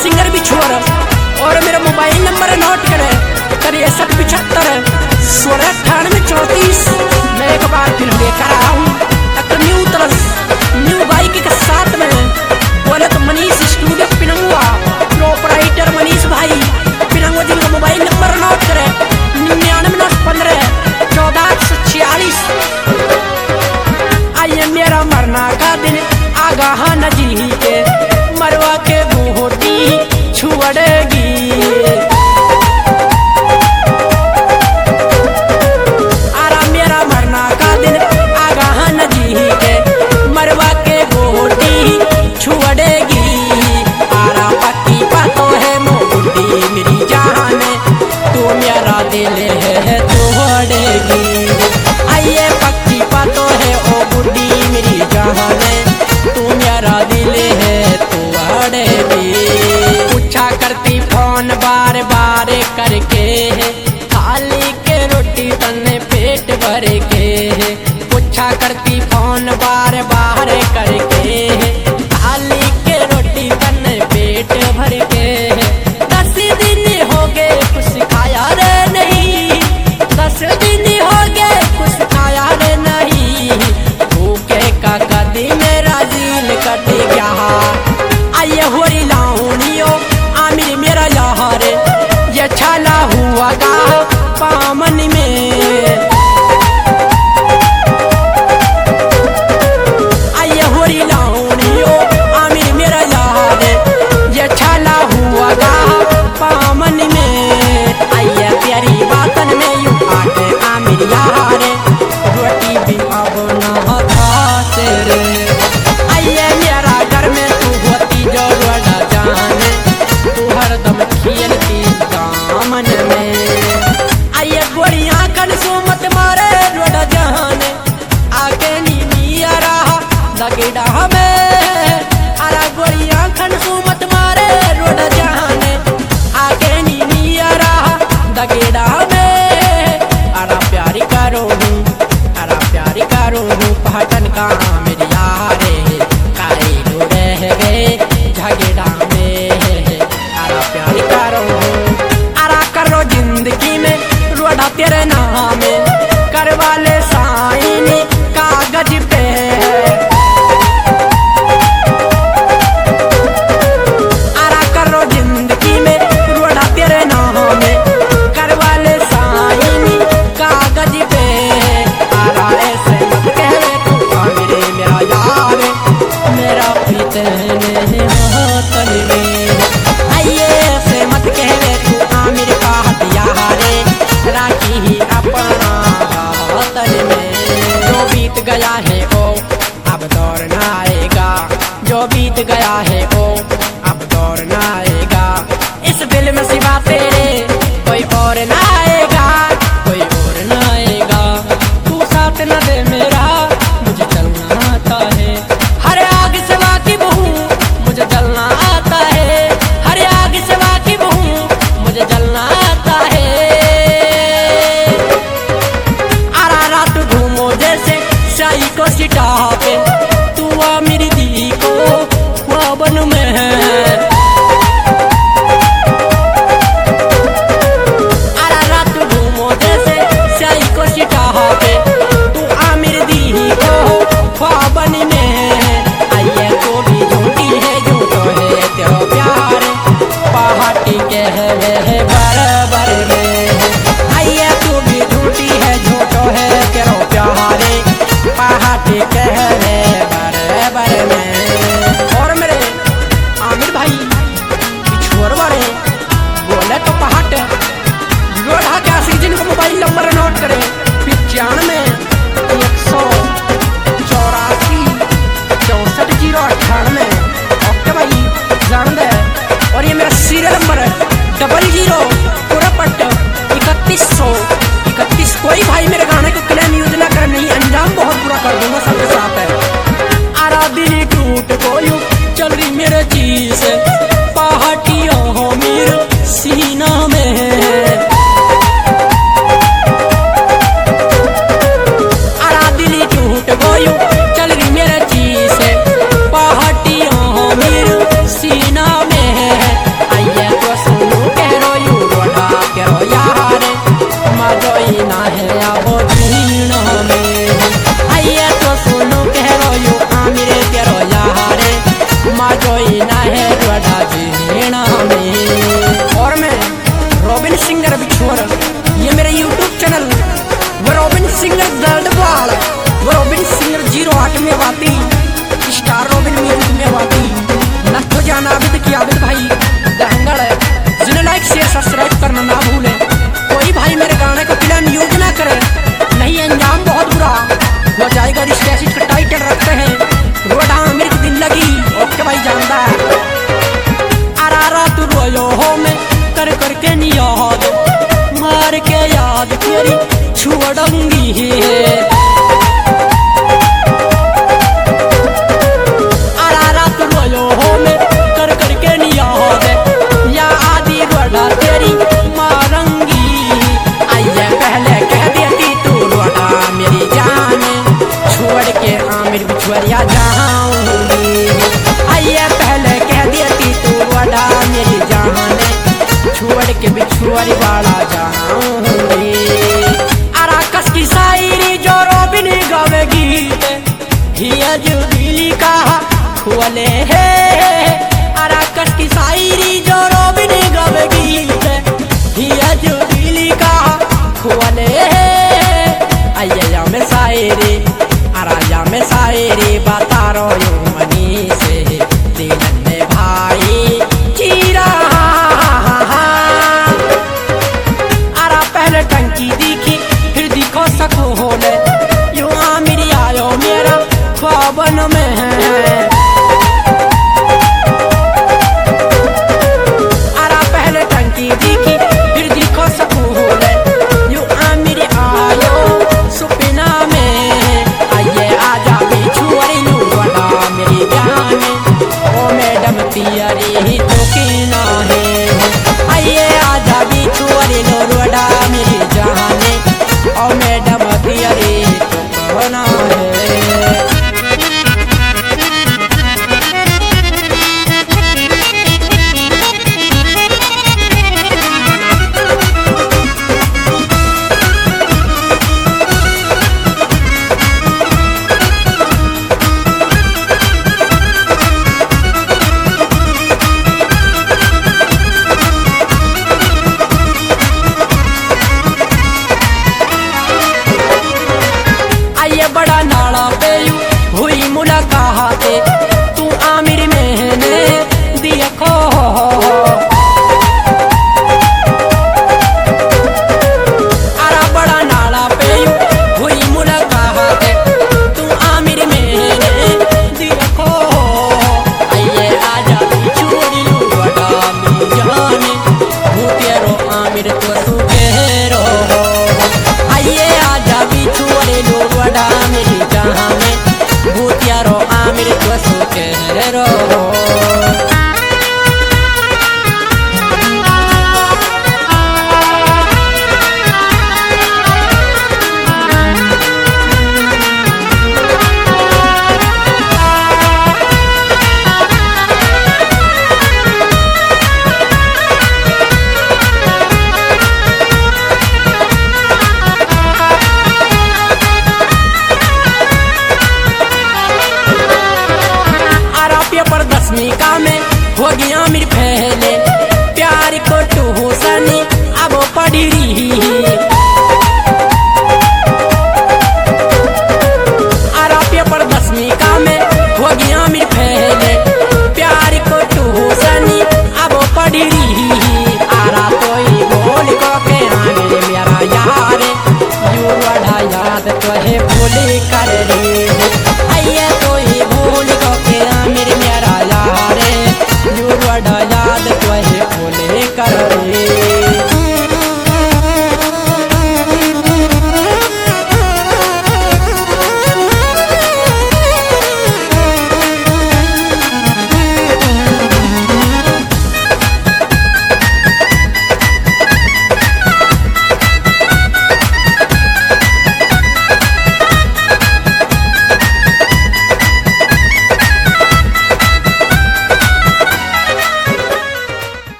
Singer भी छोड़ और मेरा मोबाइल नंबर नोट करे 6375169834। मैं एक बार फिर लेकर आया हूँ न्यू तरस न्यू बाइक के साथ में। बोले तो मनीष स्टूडियो पिनंगुआ, प्रोपराइटर मनीष भाई पिनंगुआ, जिनका मोबाइल नंबर नोट करे 99151446। आइए मेरा मरना का दिन आगाह नजी के मरवा के बूटी छुड़ेगी। आरा मेरा मरना का दिन आगाह नजी के मरवा के बूटी छुड़ेगी। आरा पक्की बातों है मोटी मेरी जान, तू मेरा दिल है तोड़ेगी। आइए पक्की बातों है ओ बुढ़ी मेरी जान, तू मेरा दिल है तोड़ेगी। पूछा करती फोन बार बार करके, खाली के रोटी तन्ने पेट भर के। पूछा करती फोन बार बार करके, खाली के रोटी तन्ने पेट भर के। 10 दिन हो गए कुछ खाया रे नहीं, 10 दिन हो गए कुछ खाया रे नहीं। भूखे का कदी मेरा दिल कट गया। आइए होरी लाऊनियो आमिर मेरा यार, ये छाला हुआ गा पामन में। आइए होरी लाऊनियो आमिर मेरा यार, ये छाला हुआ गा पामन में। आइए प्यारी बातन में यूं आटे आमिर यार, रोटी भी अब न खाते रे। आइए मेरा घर में तू होती जो रोड़ा जाने, तू हरदम खेलती दामन में। आइए गोरियां कन सुमत मारे रोड़ा जाने, आगे नीनी आरा लगेड़ा में। आरा गोरियां कन सुमत मारे रोड़ा जाने, आगे नीनी आरा लगेड़ा में। आरा प्यारी करो हूँ, आरा प्यारी करो हूँ पहटन का मेरी यारे, काई रह गए झगड़ा में। आरा प्यारी करो हूँ, आरा करो जिंदगी में रोड़ा तेरे नाम, करवा ले साइन कागज पे। आरा करो जिंदगी में रोड़ा तेरे नाम, करवा ले साइन कागज पे। आरा ऐसे मत कहे तू मेरे मेरा यार, मेरा प्रीतम हाथन में। आइए ऐसे मत कहे तू आमिर का हथियार, राखी ही अपना हाथन में। जो बीत गया है ओ अब दौर न आएगा, जो बीत गया है ओ अब दौर न आएगा। इस दिल में सिवा तेरे कोई और न आएगा, कोई और न आएगा। तू साथ न दे मेरा, मुझे चलना आता है। हर आग से वाकिफ हूँ, मुझे जलना आता है। हर आग से वाकिफ हूँ, मुझे जलना आता है। आरा रात घूमो जैसे शाही को सिटा पे, तू आ मेरी दी को ख्वाबन में है। आरा रात घूमो जैसे शाही को सिटा पे, तू आ मेरी दी को ख्वाबन में है। आइए तो भी झूठी है झूठो है तेरा प्यार, पहाड़ी के है बराबर में। आइए तू भी झूठी है झूठो है तेरा प्यार, पहाड़ी के है बराबर में। और मेरे आमिर भाई छोर बड़े बोले तो पहाड़ लोढ़ा का सीजन को मोबाइल नंबर नोट करे 95 184 64 098। ओके भाई जान दे। और ये मेरा सीरियल नंबर है 00 31 कोई भाई मेरे गाने को क्लेम यूज ना करे, नहीं अंजाम बहुत बुरा कर दूंगा सबके साथ। वाती स्टार रोबिन म्यूजिक में वाती नथो जान आबिद की आबिद भाई दहंगड़ है। जिन्हें लाइक शेयर सब्सक्राइब करना ना भूले। कोई भाई मेरे गाने को फिल्म यूज ना करे, नहीं अंजाम बहुत बुरा हो जाएगा। इस कैसेट का टाइटल रखते हैं रोडा आमिर की दिल लगी। ओके भाई जानता है आरा तू रोयो हो में कर करके नहीं याद मार के याद तेरी छुड़ंगी है। आरा तू रोयो हो में कर करके नहीं याद या आदि रोडा तेरी मारंगी। आइए पहले कह देती तू रोडा मेरी जान छोड़ के आमिर बिछुरिया जाऊंगी। आइए पहले कह देती तू रोडा मेरी जान छोड़ के बिछुरी वाला जाऊंगी। अराकस की शायरी जो रोबिन गावेगी हिया जो दिली का खोले है। अराकस की शायरी जो रोबिन गावेगी हिया जो दिली का खोले है। अय्या में शायरी अराया में शायरी बता रो यू मनी से दिलन ने भाई चीरा। टंकी दिखी फिर दिखो सको होले यू आमिर आयो मेरा ख्वाबन में है। अरा पहले टंकी दिखी फिर दिखो सको होले यू आमिर आयो सुपना में। आइए आजा बिछुरी लू बड़ा मेरी जान ओ मैडम तियारी तो की ना है। आइए आजा बिछुरी लू बड़ा मेरी जाने ओ मैडम तियारी तो कहना है। बड़ा नाला पे हुई मुलाकात तू आमिर मैंने दिया खो। अरा बड़ा नाला पे हुई मुलाकात तू आमिर मैंने दिया खो। आइए आजा बिछुरी लू बड़ा मेरी जान भूतियारो आमिर तो तू कह रो। आइए आजा बिछुरी लू बड़ा मेरी जान भूतियारो आमिर तो तू कह रो। पर 10वीं का